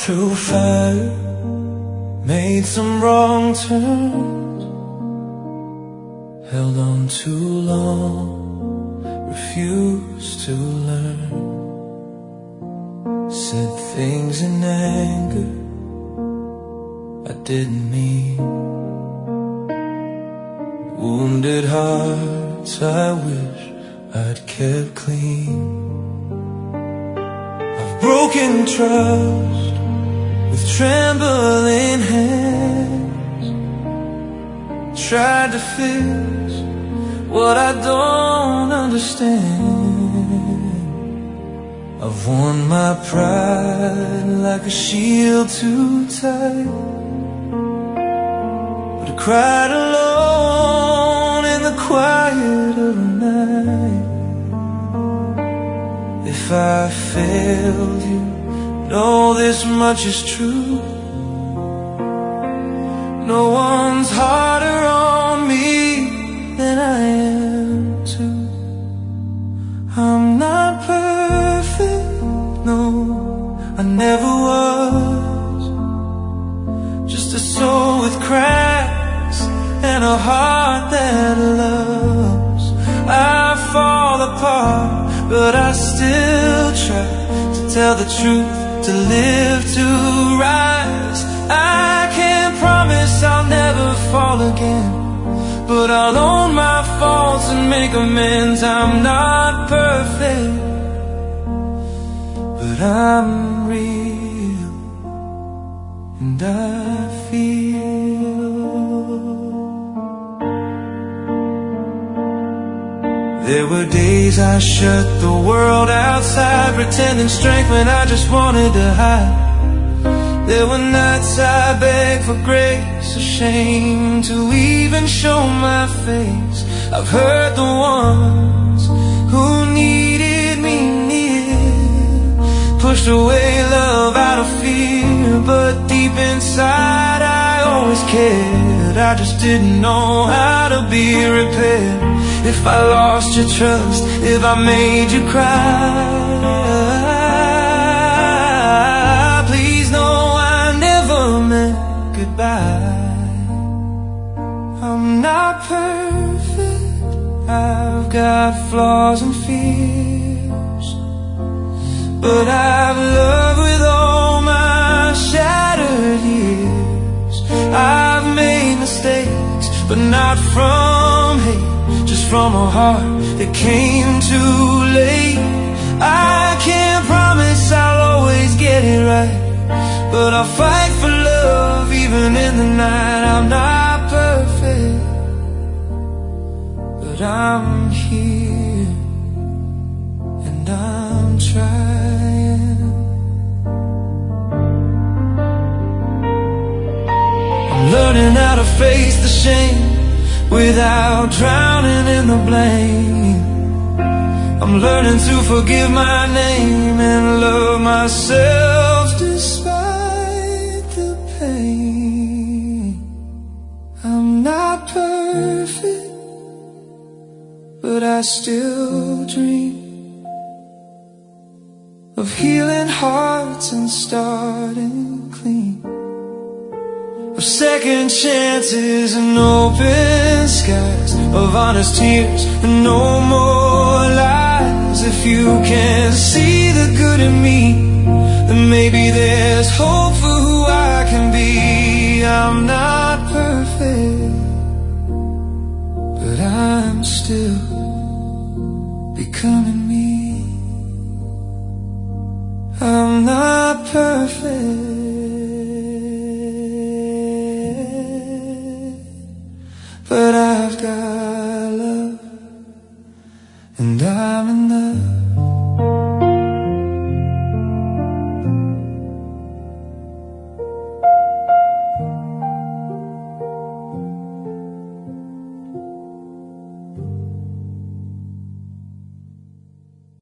through fire, made some wrong turns, held on too long, refused to learn, said things in anger I didn't mean, wounded hearts I wish I'd kept clean. I've broken trust with trembling hands, tried to fix what I don't understand. I've worn my pride like a shield too tight, but I cried alone in the quiet of the night. If I failed you, know this much is true: no one's harder on me than I am too. I'm not perfect, no, I never was. Just a soul with cracks and a heart that loves. I fall apart, but I still try to tell the truth, to live, to rise. I can't promise I'll never fall again, but I'll own my faults and make amends. I'm not perfect, but I'm real, and I feel. There were days I shut the world outside, pretending strength when I just wanted to hide. There were nights I begged for grace, ashamed to even show my face. I've hurt the ones who needed me near, pushed away love out of fear, but deep inside I always cared. I just didn't know how to be repaired. If I lost your trust, if I made you cry, please know I never meant goodbye. I'm not perfect, I've got flaws and fears, but I've loved with all my shattered years. I've made mistakes, but not from hate, just from a heart that came too late. I can't promise I'll always get it right, but I'll fight for love even in the night. I'm not perfect, but I'm here, and I'm trying. I'm learning how to face the shame without drowning in the blame. I'm learning to forgive my name and love myself despite the pain. I'm not perfect, but I still dream of healing hearts and starting clean, of second chances and open skies, of honest tears and no more lies. If you can see the good in me, then maybe there's hope for